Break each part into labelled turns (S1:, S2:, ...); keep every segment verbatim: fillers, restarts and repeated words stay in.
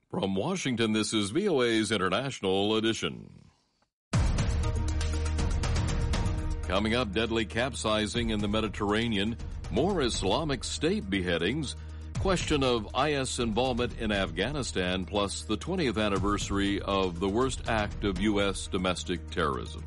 S1: From Washington, this is V O A's International Edition. Coming up, deadly capsizing in the Mediterranean, more Islamic State beheadings, question of I S involvement in Afghanistan, plus the twentieth anniversary of the worst act of U S domestic terrorism.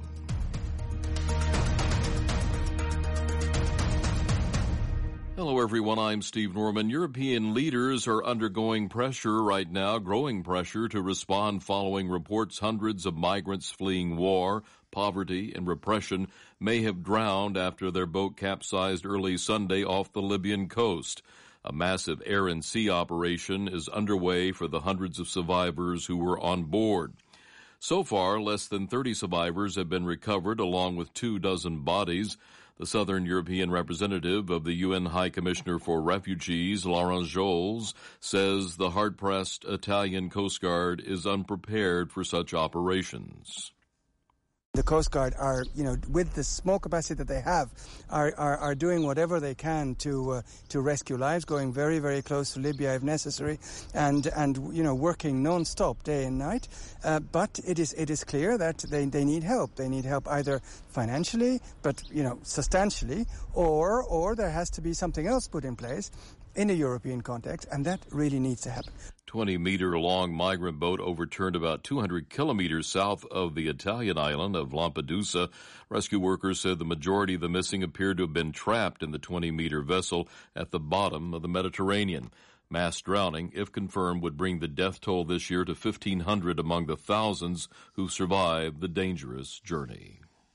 S1: Hello, everyone. I'm Steve Norman. European leaders are undergoing pressure right now, growing pressure to respond following reports hundreds of migrants fleeing war, poverty, and repression may have drowned after their boat capsized early Sunday off the Libyan coast. A massive air and sea operation is underway for the hundreds of survivors who were on board. So far, less than thirty survivors have been recovered, along with two dozen bodies. The Southern European representative of the U N High Commissioner for Refugees, Laurent Joly, says the hard-pressed Italian Coast Guard is unprepared for such operations.
S2: The Coast Guard are, you know, with the small capacity that they have, are are, are doing whatever they can to uh, to rescue lives, going very, very close to Libya if necessary, and and you know working non-stop day and night. Uh, but it is it is clear that they they need help. They need help either financially, but you know substantially, or or there has to be something else put in place in a European context, and that really needs to happen.
S1: twenty-meter-long migrant boat overturned about two hundred kilometers south of the Italian island of Lampedusa. Rescue workers said the majority of the missing appeared to have been trapped in the twenty-meter vessel at the bottom of the Mediterranean. Mass drowning, if confirmed, would bring the death toll this year to fifteen hundred among the thousands who survived the dangerous journey.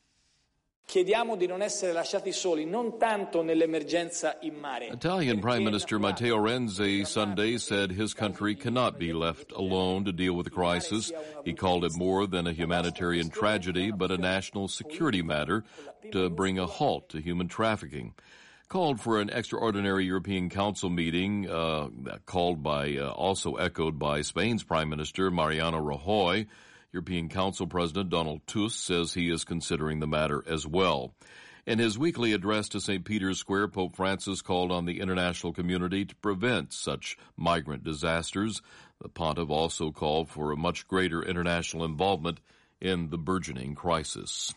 S3: Chiediamo di non essere lasciati soli, non tanto nell'emergenza in mare.
S1: Italian Prime Minister Matteo Renzi Sunday said his country cannot be left alone to deal with the crisis. He called it more than a humanitarian tragedy, but a national security matter to bring a halt to human trafficking. Called for an extraordinary European Council meeting, uh, called by, uh, also echoed by Spain's Prime Minister Mariano Rajoy. European Council President Donald Tusk says he is considering the matter as well. In his weekly address to Saint Peter's Square, Pope Francis called on the international community to prevent such migrant disasters. The pontiff also called for a much greater international involvement in the burgeoning crisis.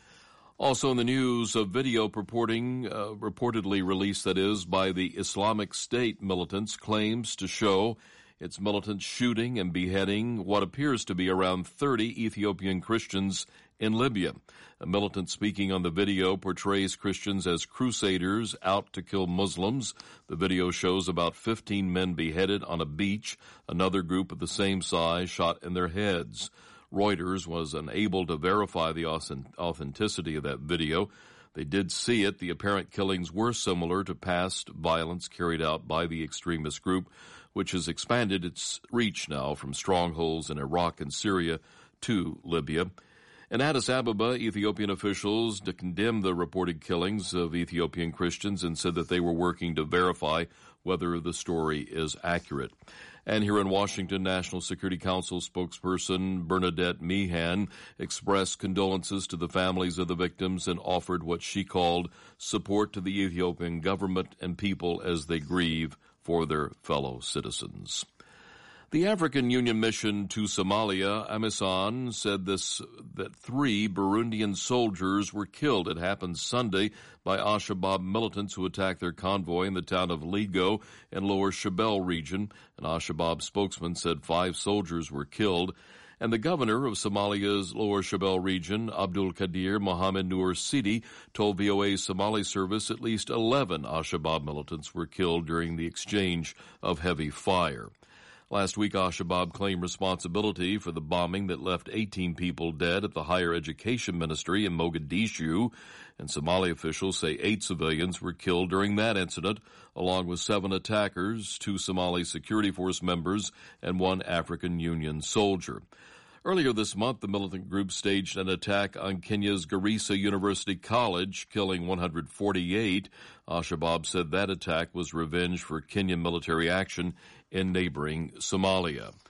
S1: Also in the news, a video purporting, uh, reportedly released, that is, by the Islamic State militants, claims to show its militants shooting and beheading what appears to be around thirty Ethiopian Christians in Libya. A militant speaking on the video portrays Christians as crusaders out to kill Muslims. The video shows about fifteen men beheaded on a beach, another group of the same size shot in their heads. Reuters was unable to verify the authenticity of that video. They did see it. The apparent killings were similar to past violence carried out by the extremist group, which has expanded its reach now from strongholds in Iraq and Syria to Libya. In Addis Ababa, Ethiopian officials condemned the reported killings of Ethiopian Christians and said that they were working to verify whether the story is accurate. And here in Washington, National Security Council spokesperson Bernadette Meehan expressed condolences to the families of the victims and offered what she called support to the Ethiopian government and people as they grieve for their fellow citizens. The African Union mission to Somalia, AMISOM, said this that three Burundian soldiers were killed. It happened Sunday by Al-Shabaab militants who attacked their convoy in the town of Ligo in Lower Shabelle region. An Al-Shabaab spokesman said five soldiers were killed. And the governor of Somalia's Lower Shabelle region, Abdul Qadir Mohammed Nur Sidi, told V O A's Somali service at least eleven Al-Shabaab militants were killed during the exchange of heavy fire. Last week, Al-Shabaab claimed responsibility for the bombing that left eighteen people dead at the Higher Education Ministry in Mogadishu, and Somali officials say eight civilians were killed during that incident, along with seven attackers, two Somali security force members, and one African Union soldier. Earlier this month, the militant group staged an attack on Kenya's Garissa University College, killing one hundred forty-eight. Al-Shabaab said that attack was revenge for Kenyan military action in neighboring Somalia.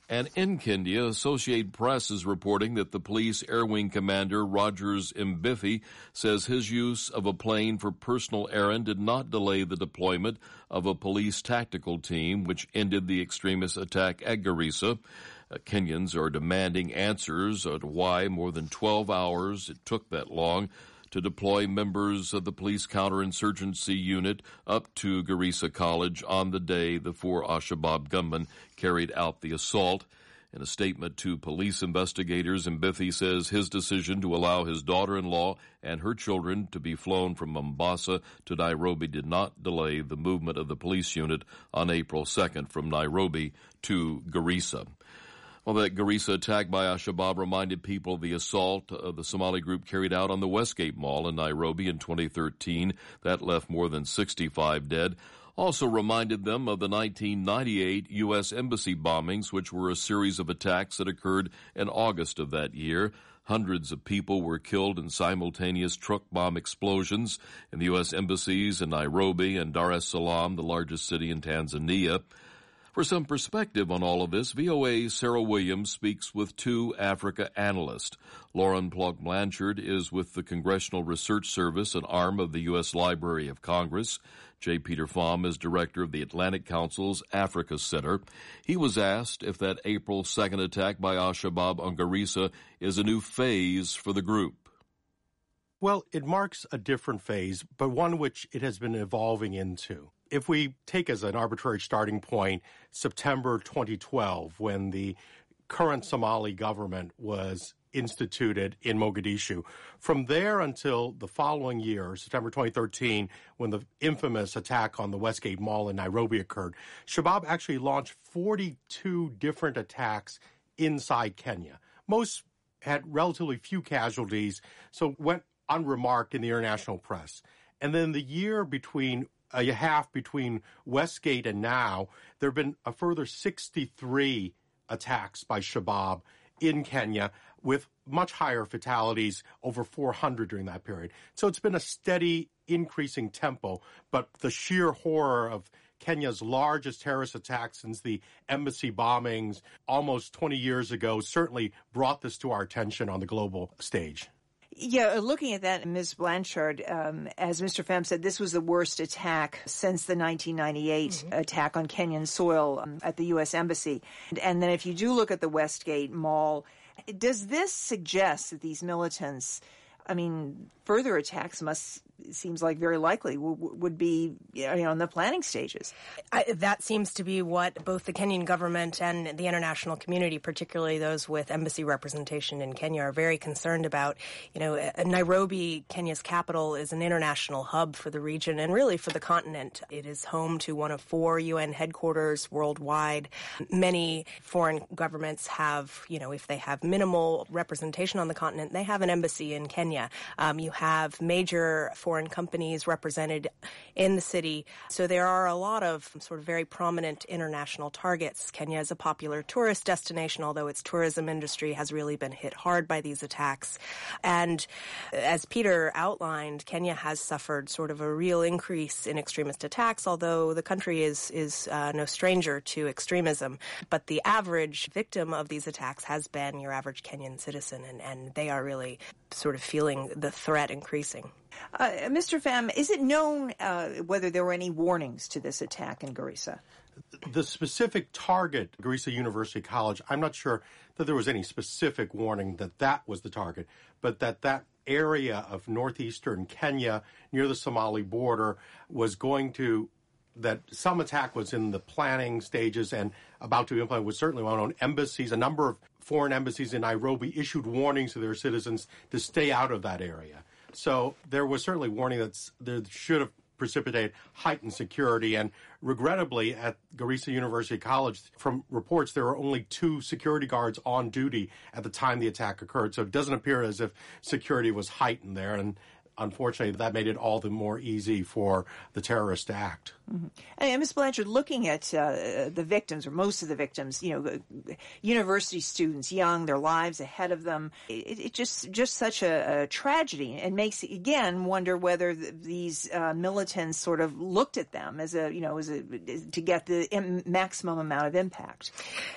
S1: And in Kenya, Associated Press is reporting that the police Air Wing commander Rogers Mbithi says his use of a plane for personal errand did not delay the deployment of a police tactical team, which ended the extremist attack at Garissa. Uh, Kenyans are demanding answers as to why more than twelve hours it took that long to deploy members of the police counterinsurgency unit up to Garissa College on the day the four al-Shabaab gunmen carried out the assault. In a statement to police investigators, Mbithi says his decision to allow his daughter-in-law and her children to be flown from Mombasa to Nairobi did not delay the movement of the police unit on April second from Nairobi to Garissa. Well, that Garissa attack by al-Shabaab reminded people of the assault uh, the Somali group carried out on the Westgate Mall in Nairobi in twenty thirteen. That left more than sixty-five dead. Also reminded them of the nineteen ninety-eight U S Embassy bombings, which were a series of attacks that occurred in August of that year. Hundreds of people were killed in simultaneous truck bomb explosions in the U S embassies in Nairobi and Dar es Salaam, the largest city in Tanzania. For some perspective on all of this, V O A's Sarah Williams speaks with two Africa analysts. Lauren Plonk-Blanchard is with the Congressional Research Service, an arm of the U S Library of Congress. J. Peter Pham is director of the Atlantic Council's Africa Center. He was asked if that April second attack by al-Shabaab on Garissa is a new phase for the group.
S4: Well, it marks a different phase, but one which it has been evolving into. If we take as an arbitrary starting point September twenty twelve, when the current Somali government was instituted in Mogadishu, from there until the following year, September twenty thirteen, when the infamous attack on the Westgate Mall in Nairobi occurred, Shabaab actually launched forty-two different attacks inside Kenya. Most had relatively few casualties, so went unremarked in the international press. And then the year between a half between Westgate and now, there have been a further sixty-three attacks by Shabaab in Kenya with much higher fatalities, over four hundred during that period. So it's been a steady increasing tempo, but the sheer horror of Kenya's largest terrorist attack since the embassy bombings almost twenty years ago certainly brought this to our attention on the global stage.
S5: Yeah, looking at that, Miz Blanchard, um, as Mister Pham said, this was the worst attack since the nineteen ninety-eight mm-hmm. attack on Kenyan soil um, at the U S Embassy. And, and then if you do look at the Westgate Mall, does this suggest that these militants, I mean, further attacks must, it seems like very likely, w- would be, you know, in the planning stages?
S6: I, that seems to be what both the Kenyan government and the international community, particularly those with embassy representation in Kenya, are very concerned about. You know, Nairobi, Kenya's capital, is an international hub for the region and really for the continent. It is home to one of four U N headquarters worldwide. Many foreign governments have, you know, if they have minimal representation on the continent, they have an embassy in Kenya. Um, you have major foreign companies represented in the city. So there are a lot of sort of very prominent international targets. Kenya is a popular tourist destination, although its tourism industry has really been hit hard by these attacks. And as Peter outlined, Kenya has suffered sort of a real increase in extremist attacks, although the country is, is uh, no stranger to extremism. But the average victim of these attacks has been your average Kenyan citizen, and, and they are really sort of feeling the threat increasing.
S5: Uh, Mister Pham, is it known uh, whether there were any warnings to this attack in Garissa?
S4: The specific target, Garissa University College, I'm not sure that there was any specific warning that that was the target, but that that area of northeastern Kenya near the Somali border was going to, that some attack was in the planning stages and about to be implemented was certainly well known. Embassies, a number of foreign embassies in Nairobi issued warnings to their citizens to stay out of that area. So there was certainly warning that there should have precipitated heightened security. And regrettably, at Garissa University College, from reports, there were only two security guards on duty at the time the attack occurred. So it doesn't appear as if security was heightened there. And unfortunately, that made it all the more easy for the terrorists to act.
S5: Mm-hmm. And Miz Blanchard, looking at uh, the victims, or most of the victims, you know, university students, young, their lives ahead of them, it, it just just such a, a tragedy, and makes again wonder whether th- these uh, militants sort of looked at them as a, you know, as a as, to get the im- maximum amount of impact.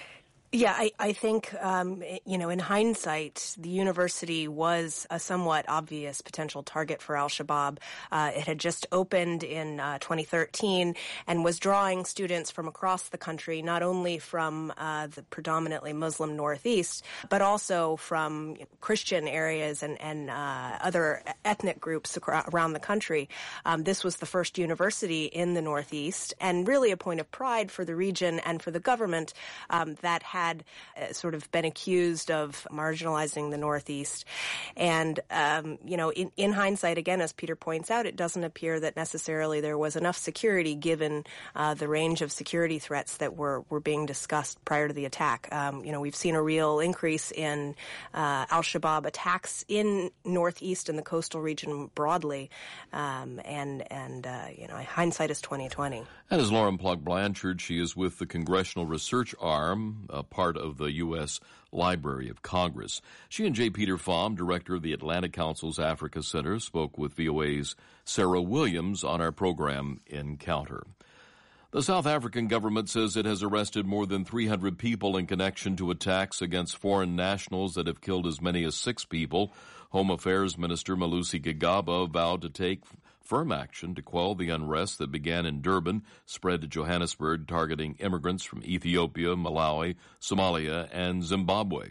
S6: Yeah, I, I think, um, you know, in hindsight, the university was a somewhat obvious potential target for al-Shabaab. Uh, it had just opened in uh, twenty thirteen and was drawing students from across the country, not only from uh, the predominantly Muslim Northeast, but also from Christian areas and, and uh, other ethnic groups around the country. Um, this was the first university in the Northeast, and really a point of pride for the region and for the government um, that had had uh, sort of been accused of marginalizing the Northeast. And, um, you know, in, in hindsight, again, as Peter points out, it doesn't appear that necessarily there was enough security given uh, the range of security threats that were, were being discussed prior to the attack. Um, you know, we've seen a real increase in uh, al-Shabaab attacks in Northeast and the coastal region broadly. Um, and, and uh, you know, hindsight is twenty twenty.
S1: That is Lauren Plug Blanchard. She is with the Congressional Research Arm, a part of the U S Library of Congress. She and J. Peter Pham, director of the Atlantic Council's Africa Center, spoke with V O A's Sarah Williams on our program Encounter. The South African government says it has arrested more than three hundred people in connection to attacks against foreign nationals that have killed as many as six people. Home Affairs Minister Malusi Gigaba vowed to take firm action to quell the unrest that began in Durban, spread to Johannesburg, targeting immigrants from Ethiopia, Malawi, Somalia, and Zimbabwe.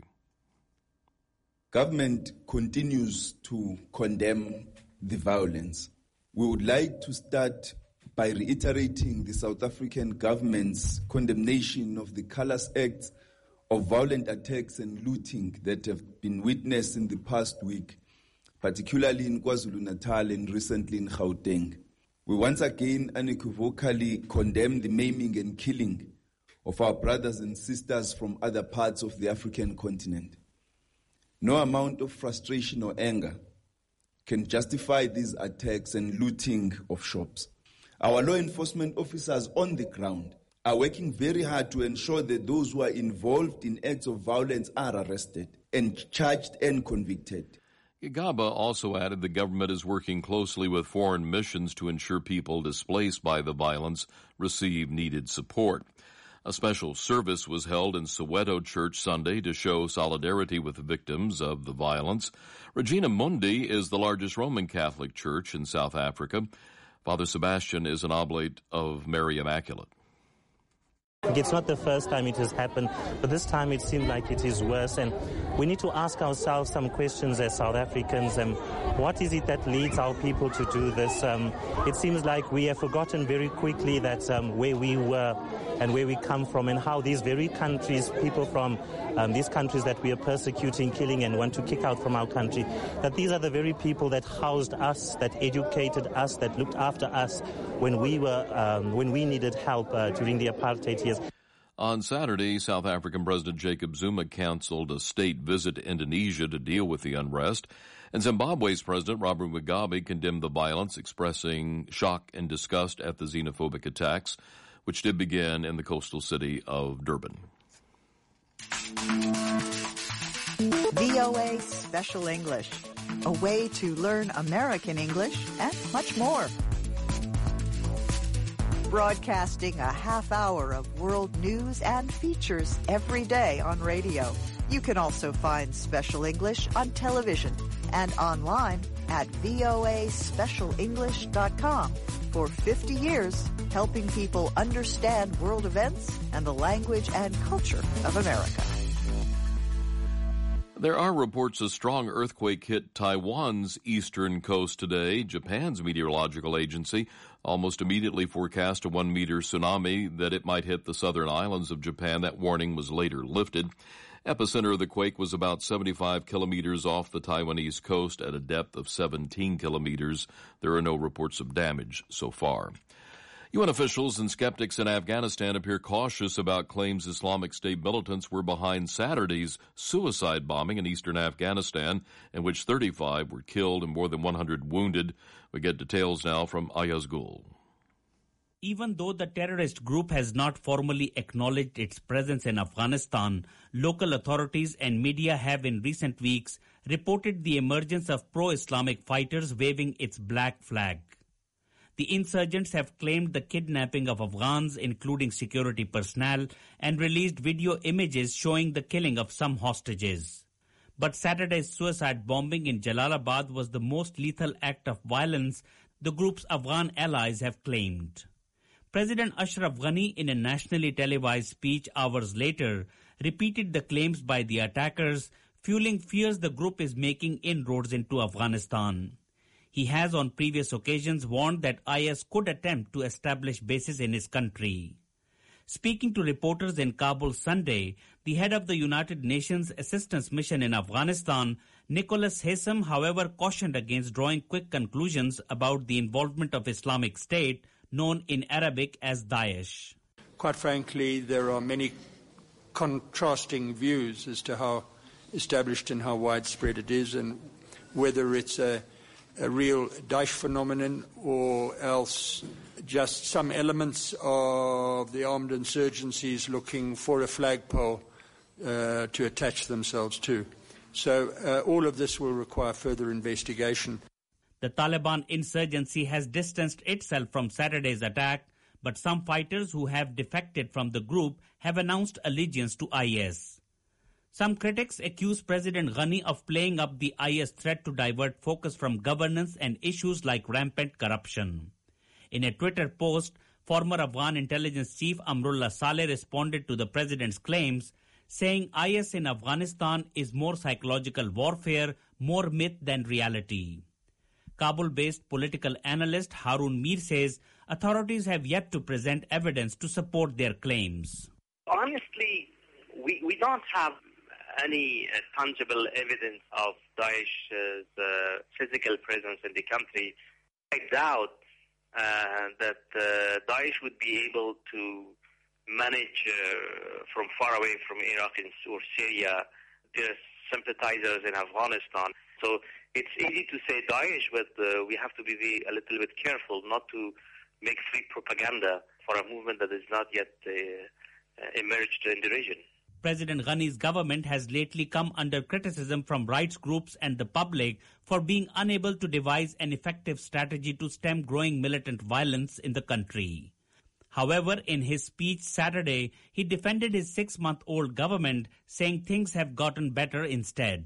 S7: Government continues to condemn the violence. We would like to start by reiterating the South African government's condemnation of the callous acts of violent attacks and looting that have been witnessed in the past week, particularly in KwaZulu-Natal and recently in Gauteng. We once again unequivocally condemn the maiming and killing of our brothers and sisters from other parts of the African continent. No amount of frustration or anger can justify these attacks and looting of shops. Our law enforcement officers on the ground are working very hard to ensure that those who are involved in acts of violence are arrested and charged and convicted.
S1: Gigaba also added the government is working closely with foreign missions to ensure people displaced by the violence receive needed support. A special service was held in Soweto Church Sunday to show solidarity with the victims of the violence. Regina Mundi is the largest Roman Catholic church in South Africa. Father Sebastian is an oblate of Mary Immaculate.
S8: It's not the first time it has happened, but this time it seems like it is worse. And we need to ask ourselves some questions as South Africans. Um, what is it that leads our people to do this? Um, it seems like we have forgotten very quickly that um, where we were and where we come from and how these very countries, people from um, these countries that we are persecuting, killing and want to kick out from our country, that these are the very people that housed us, that educated us, that looked after us when we were um, when we needed help uh, during the apartheid years.
S1: On Saturday, South African President Jacob Zuma canceled a state visit to Indonesia to deal with the unrest, and Zimbabwe's President Robert Mugabe condemned the violence, expressing shock and disgust at the xenophobic attacks, which did begin in the coastal city of Durban.
S9: V O A Special English, a way to learn American English and much more. Broadcasting a half hour of world news and features every day on radio. You can also find Special English on television and online at V O A special english dot com. For fifty years, helping people understand world events and the language and culture of America.
S1: There are reports a strong earthquake hit Taiwan's eastern coast today. Japan's meteorological agency almost immediately forecast a one-meter tsunami that it might hit the southern islands of Japan. That warning was later lifted. Epicenter of the quake was about seventy-five kilometers off the Taiwanese coast at a depth of seventeen kilometers. There are no reports of damage so far. U N officials and skeptics in Afghanistan appear cautious about claims Islamic State militants were behind Saturday's suicide bombing in eastern Afghanistan, in which thirty-five were killed and more than one hundred wounded. We get details now from Ayaz Gul.
S10: Even though the terrorist group has not formally acknowledged its presence in Afghanistan, local authorities and media have in recent weeks reported the emergence of pro-Islamic fighters waving its black flag. The insurgents have claimed the kidnapping of Afghans, including security personnel, and released video images showing the killing of some hostages. But Saturday's suicide bombing in Jalalabad was the most lethal act of violence the group's Afghan allies have claimed. President Ashraf Ghani, in a nationally televised speech hours later, repeated the claims by the attackers, fueling fears the group is making inroads into Afghanistan. He has on previous occasions warned that I S could attempt to establish bases in his country. Speaking to reporters in Kabul Sunday, the head of the United Nations Assistance Mission in Afghanistan, Nicholas Haysom, however, cautioned against drawing quick conclusions about the involvement of Islamic State, known in Arabic as Daesh.
S11: Quite frankly, there are many contrasting views as to how established and how widespread it is, and whether it's a, a real Daesh phenomenon or else just some elements of the armed insurgencies looking for a flagpole uh, to attach themselves to. So uh, all of this will require further investigation.
S10: The Taliban insurgency has distanced itself from Saturday's attack, but some fighters who have defected from the group have announced allegiance to I S. Some critics accuse President Ghani of playing up the I S threat to divert focus from governance and issues like rampant corruption. In a Twitter post, former Afghan intelligence chief Amrullah Saleh responded to the president's claims, saying I S in Afghanistan is more psychological warfare, more myth than reality. Kabul-based political analyst Harun Mir says authorities have yet to present evidence to support their claims.
S12: Honestly, we, we don't have any uh, tangible evidence of Daesh's uh, physical presence in the country. I doubt uh, that uh, Daesh would be able to manage uh, from far away from Iraq or Syria their sympathizers in Afghanistan. So it's easy to say Daesh, but uh, we have to be very, a little bit careful not to make free propaganda for a movement that is not yet uh, emerged in the region.
S10: President Ghani's government has lately come under criticism from rights groups and the public for being unable to devise an effective strategy to stem growing militant violence in the country. However, in his speech Saturday, he defended his six-month-old government, saying things have gotten better instead.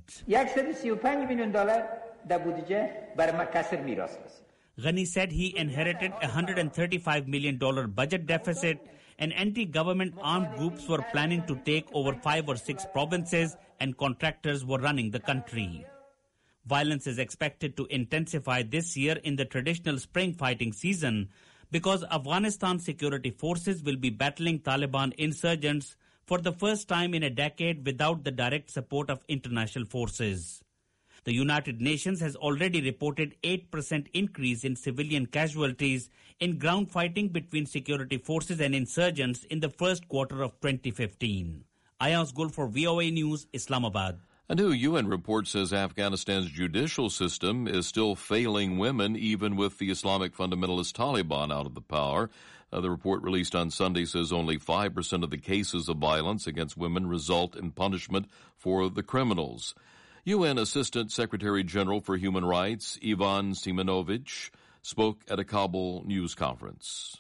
S10: Ghani said he inherited a one hundred thirty-five million dollars budget deficit, and anti-government armed groups were planning to take over five or six provinces, and contractors were running the country. Violence is expected to intensify this year in the traditional spring fighting season because Afghanistan security forces will be battling Taliban insurgents for the first time in a decade without the direct support of international forces. The United Nations has already reported eight percent increase in civilian casualties in ground fighting between security forces and insurgents in the first quarter of twenty fifteen. Ayaz Gul for V O A News, Islamabad.
S1: A new U N report says Afghanistan's judicial system is still failing women, even with the Islamic fundamentalist Taliban out of the power. Uh, the report released on Sunday says only five percent of the cases of violence against women result in punishment for the criminals. U N Assistant Secretary General for Human Rights Ivan Simonovic spoke at a Kabul news conference.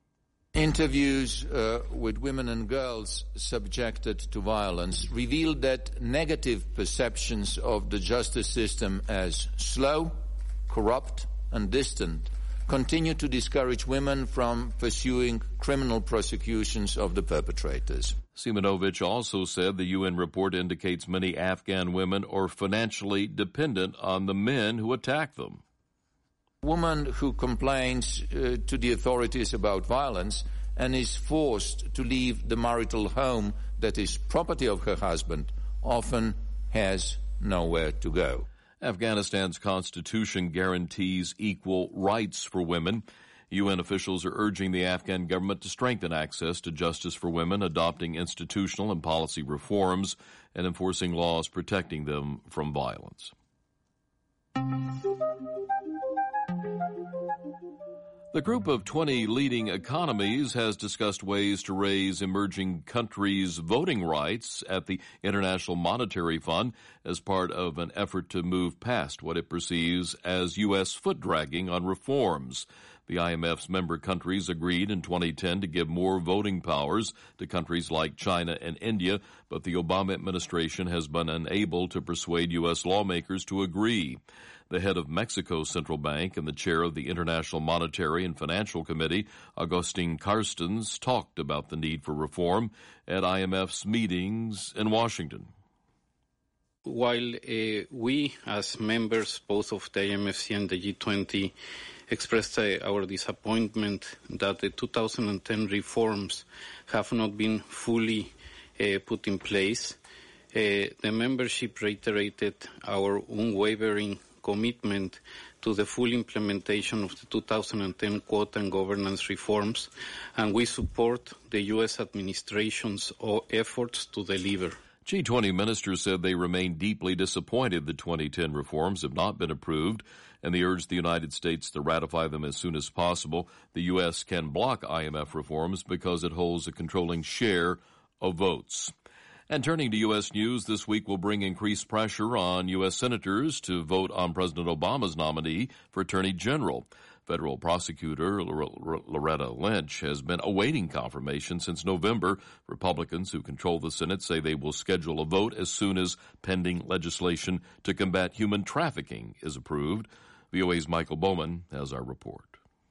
S13: Interviews uh, with women and girls subjected to violence revealed that negative perceptions of the justice system as slow, corrupt, and distant continue to discourage women from pursuing criminal prosecutions of the perpetrators.
S1: Simonovic also said the U N report indicates many Afghan women are financially dependent on the men who attack them.
S13: A woman who complains uh, to the authorities about violence and is forced to leave the marital home that is property of her husband often has nowhere to go.
S1: Afghanistan's constitution guarantees equal rights for women. U N officials are urging the Afghan government to strengthen access to justice for women, adopting institutional and policy reforms, and enforcing laws protecting them from violence. The group of twenty leading economies has discussed ways to raise emerging countries' voting rights at the International Monetary Fund as part of an effort to move past what it perceives as U S foot-dragging on reforms. The I M F's member countries agreed in twenty ten to give more voting powers to countries like China and India, but the Obama administration has been unable to persuade U S lawmakers to agree. The head of Mexico's central bank and the chair of the International Monetary and Financial Committee, Agustin Carstens, talked about the need for reform at I M F's meetings in Washington.
S14: While uh, we, as members both of the I M F C and the G twenty, expressed uh, our disappointment that the two thousand ten reforms have not been fully uh, put in place, uh, the membership reiterated our unwavering commitment to the full implementation of the two thousand ten quota and governance reforms, and we support the U S administration's efforts to deliver.
S1: G twenty ministers said they remain deeply disappointed the twenty ten reforms have not been approved, and they urged the United States to ratify them as soon as possible. The U S can block I M F reforms because it holds a controlling share of votes. And turning to U S news, this week will bring increased pressure on U S senators to vote on President Obama's nominee for Attorney General. Federal prosecutor Loretta Lynch has been awaiting confirmation since November. Republicans who control the Senate say they will schedule a vote as soon as pending legislation to combat human trafficking is approved. V O A's Michael Bowman has our report.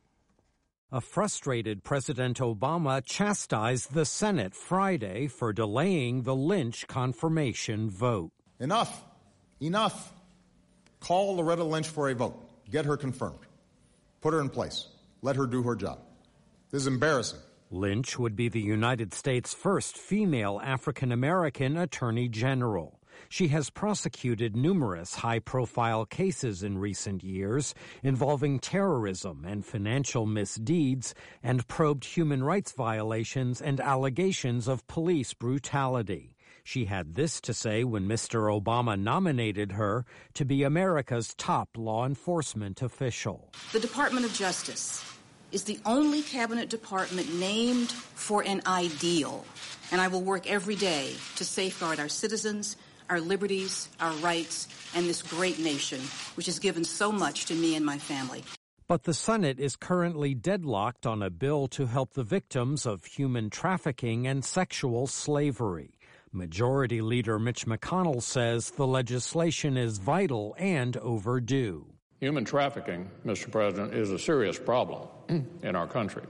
S15: A frustrated President Obama chastised the Senate Friday for delaying the Lynch confirmation vote.
S16: Enough. Enough. Call Loretta Lynch for a vote. Get her confirmed. Put her in place. Let her do her job. This is embarrassing.
S15: Lynch would be the United States' first female African-American attorney general. She has prosecuted numerous high-profile cases in recent years involving terrorism and financial misdeeds, and probed human rights violations and allegations of police brutality. She had this to say when Mister Obama nominated her to be America's top law enforcement official.
S17: The Department of Justice is the only cabinet department named for an ideal, and I will work every day to safeguard our citizens, our liberties, our rights, and this great nation, which has given so much to me and my family.
S15: But the Senate is currently deadlocked on a bill to help the victims of human trafficking and sexual slavery. Majority Leader Mitch McConnell says the legislation is vital and overdue.
S18: Human trafficking, Mister President, is a serious problem in our country.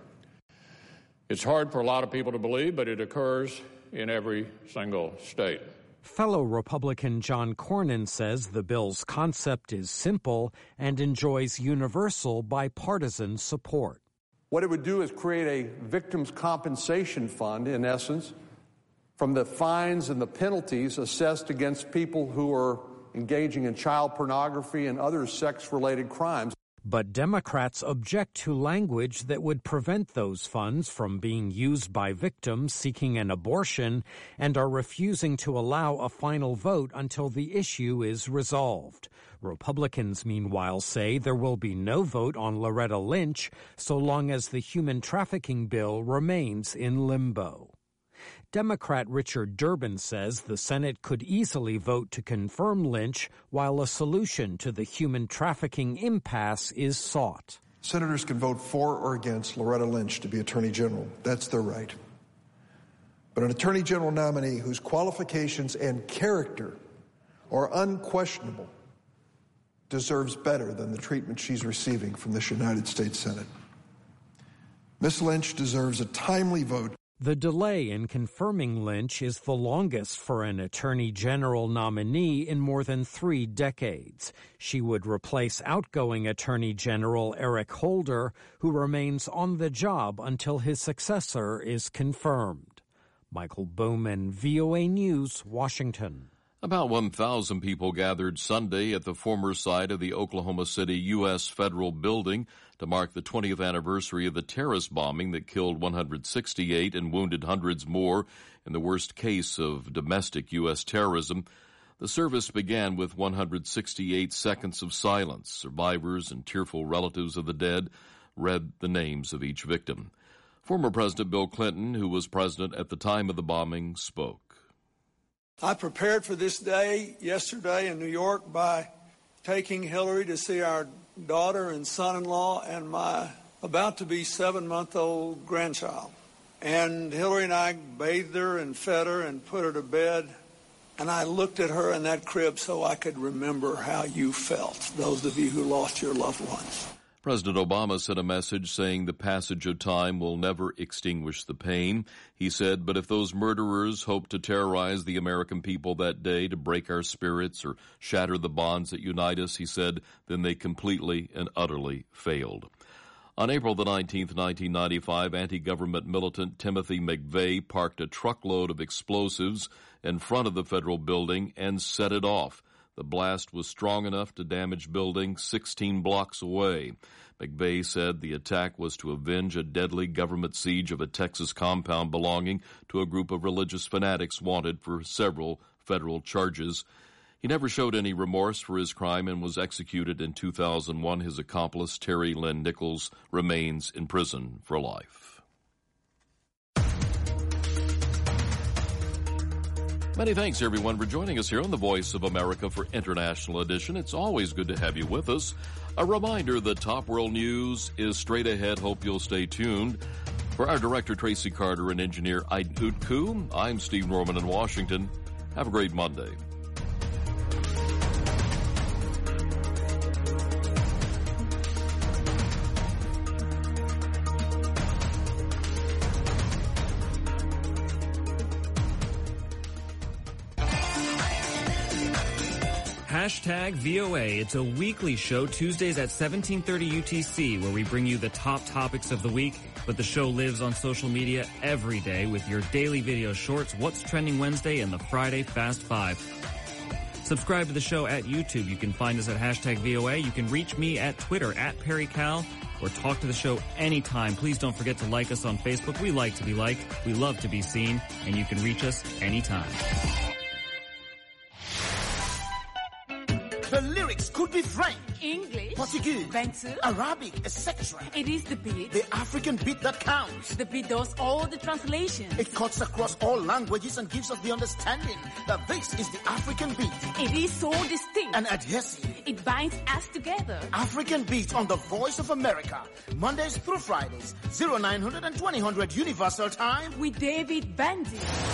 S18: It's hard for a lot of people to believe, but it occurs in every single state.
S15: Fellow Republican John Cornyn says the bill's concept is simple and enjoys universal bipartisan support.
S19: What it would do is create a victims' compensation fund, in essence, from the fines and the penalties assessed against people who are engaging in child pornography and other sex-related crimes.
S15: But Democrats object to language that would prevent those funds from being used by victims seeking an abortion, and are refusing to allow a final vote until the issue is resolved. Republicans, meanwhile, say there will be no vote on Loretta Lynch so long as the human trafficking bill remains in limbo. Democrat Richard Durbin says the Senate could easily vote to confirm Lynch while a solution to the human trafficking impasse is sought.
S20: Senators can vote for or against Loretta Lynch to be Attorney General. That's their right. But an Attorney General nominee whose qualifications and character are unquestionable deserves better than the treatment she's receiving from this United States Senate. Miz Lynch deserves a timely vote.
S15: The delay in confirming Lynch is the longest for an Attorney General nominee in more than three decades. She would replace outgoing Attorney General Eric Holder, who remains on the job until his successor is confirmed. Michael Bowman, V O A News, Washington.
S1: About one thousand people gathered Sunday at the former site of the Oklahoma City U S Federal Building to mark the twentieth anniversary of the terrorist bombing that killed one hundred sixty-eight and wounded hundreds more in the worst case of domestic U S terrorism. The service began with one hundred sixty-eight seconds of silence. Survivors and tearful relatives of the dead read the names of each victim. Former President Bill Clinton, who was president at the time of the bombing, spoke.
S21: I prepared for this day yesterday in New York by taking Hillary to see our daughter and son-in-law and my about to be seven-month-old grandchild. And Hillary and I bathed her and fed her and put her to bed. And I looked at her in that crib so I could remember how you felt, those of you who lost your loved ones.
S1: President Obama sent a message saying the passage of time will never extinguish the pain. He said, but if those murderers hope to terrorize the American people that day to break our spirits or shatter the bonds that unite us, he said, then they completely and utterly failed. On April the nineteenth, nineteen ninety-five, anti-government militant Timothy McVeigh parked a truckload of explosives in front of the federal building and set it off. The blast was strong enough to damage buildings sixteen blocks away. McVeigh said the attack was to avenge a deadly government siege of a Texas compound belonging to a group of religious fanatics wanted for several federal charges. He never showed any remorse for his crime and was executed in two thousand one. His accomplice, Terry Lynn Nichols, remains in prison for life. Many thanks, everyone, for joining us here on the Voice of America for International Edition. It's always good to have you with us. A reminder that Top World News is straight ahead. Hope you'll stay tuned. For our director, Tracy Carter, and engineer, Aiden Utku, I'm Steve Norman in Washington. Have a great Monday.
S2: Hashtag V O A. It's a weekly show, Tuesdays at seventeen thirty U T C, where we bring you the top topics of the week. But the show lives on social media every day with your daily video shorts, What's Trending Wednesday, and the Friday Fast Five. Subscribe to the show at YouTube. You can find us at hashtag V O A. You can reach me at Twitter, at Perry Cal, or talk to the show anytime. Please don't forget to like us on Facebook. We like to be liked. We love to be seen. And you can reach us anytime.
S22: The lyrics could be French,
S23: English,
S22: Portuguese,
S23: Bantu,
S22: Arabic, et cetera.
S23: It is the beat.
S22: The African beat that counts.
S23: The beat does all the translations.
S22: It cuts across all languages and gives us the understanding that this is the African beat.
S23: It is so distinct
S22: and adhesive.
S23: It binds us together.
S22: African beat on the Voice of America, Mondays through Fridays, oh nine hundred and twenty hundred Universal Time
S23: with David Bandy.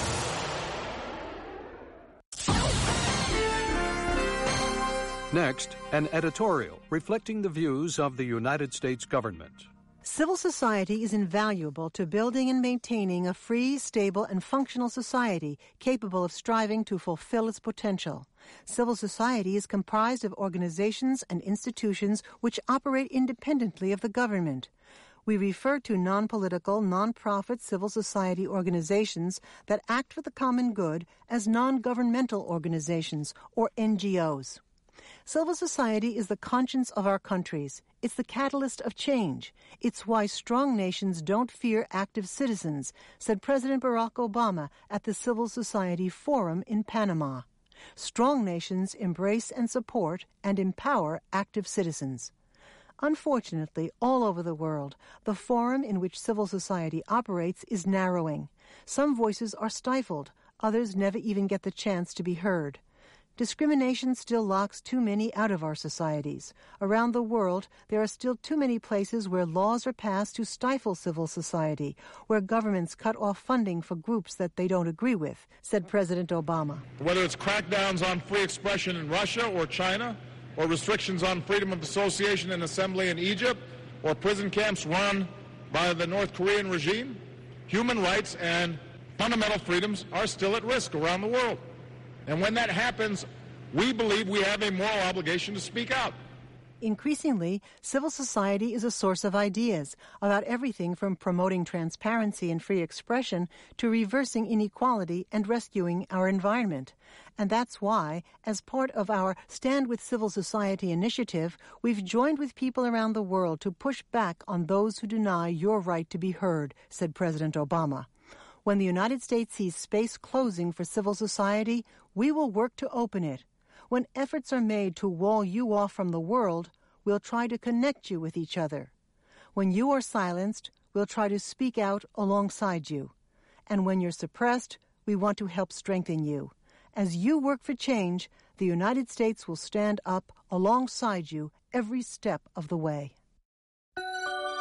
S24: Next, an editorial reflecting the views of the United States government.
S25: Civil society is invaluable to building and maintaining a free, stable, and functional society capable of striving to fulfill its potential. Civil society is comprised of organizations and institutions which operate independently of the government. We refer to non-political, non-profit civil society organizations that act for the common good as non-governmental organizations, or N G Os. Civil society is the conscience of our countries. It's the catalyst of change. It's why strong nations don't fear active citizens, said President Barack Obama at the Civil Society Forum in Panama. Strong nations embrace and support and empower active citizens. Unfortunately, all over the world, the forum in which civil society operates is narrowing. Some voices are stifled. Others never even get the chance to be heard. Discrimination still locks too many out of our societies. Around the world, there are still too many places where laws are passed to stifle civil society, where governments cut off funding for groups that they don't agree with, said President Obama.
S26: Whether it's crackdowns on free expression in Russia or China, or restrictions on freedom of association and assembly in Egypt, or prison camps run by the North Korean regime, human rights and fundamental freedoms are still at risk around the world. And when that happens, we believe we have a moral obligation to speak out.
S25: Increasingly, civil society is a source of ideas about everything from promoting transparency and free expression to reversing inequality and rescuing our environment. And that's why, as part of our Stand with Civil Society initiative, we've joined with people around the world to push back on those who deny your right to be heard, said President Obama. When the United States sees space closing for civil society, we will work to open it. When efforts are made to wall you off from the world, we'll try to connect you with each other. When you are silenced, we'll try to speak out alongside you. And when you're suppressed, we want to help strengthen you. As you work for change, the United States will stand up alongside you every step of the way.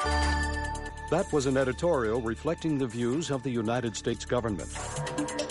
S24: That was an editorial reflecting the views of the United States government.